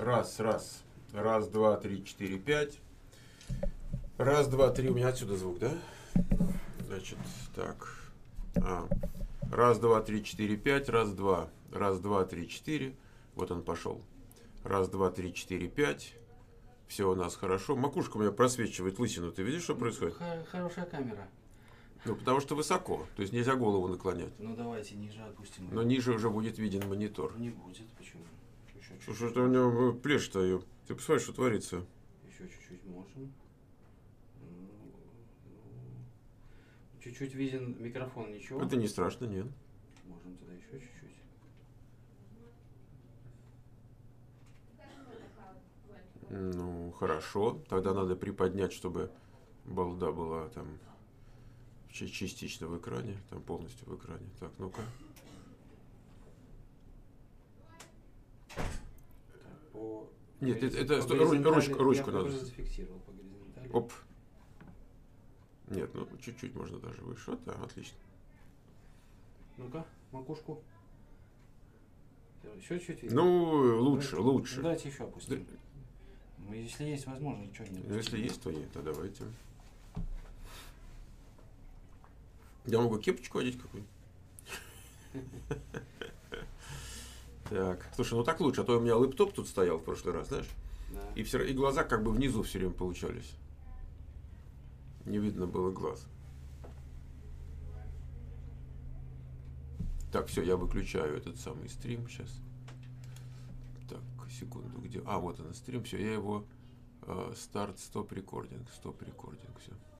Раз, раз. Раз, два, три, четыре, пять. Раз, два, три. У меня отсюда звук, да? Значит, так. Раз, два, три, четыре, пять. Раз, два. Раз, два, три, четыре. Вот он пошел. Раз, два, три, четыре, пять. Все у нас хорошо. Макушка у меня просвечивает лысину. Ты видишь, что происходит? Хорошая камера. Ну, потому что высоко. То есть нельзя голову наклонять. Ну давайте ниже опустим. Но ниже уже будет виден монитор. Не будет. Почему? Еще чуть-чуть. Слушай, что у него плешь-то? Ты посмотри, что творится. Еще чуть-чуть можем. Чуть-чуть виден микрофон, ничего? Это не страшно, нет. Можем тогда еще чуть-чуть. Ну, хорошо. Тогда надо приподнять, чтобы балда была там частично в экране, там полностью в экране. Так, ну-ка. Нет, ручку надо. Зафиксировал по горизонтали. Оп. Нет, ну чуть-чуть можно даже выше. Вот, да, отлично. Ну-ка, макушку. Еще чуть-чуть. Ну, лучше. Давайте еще опустим. Да. Если есть возможность, что нет. Если есть, то нет, то давайте. Я могу кепочку одеть какую-нибудь. Так, слушай, ну так лучше, а то у меня лэптоп тут стоял в прошлый раз, знаешь? Да. И глаза как бы внизу все время получались. Не видно было глаз. Так, все, я выключаю этот самый стрим сейчас. Так, секунду, где? Вот он, стрим, все, я его старт, стоп, рекординг, все.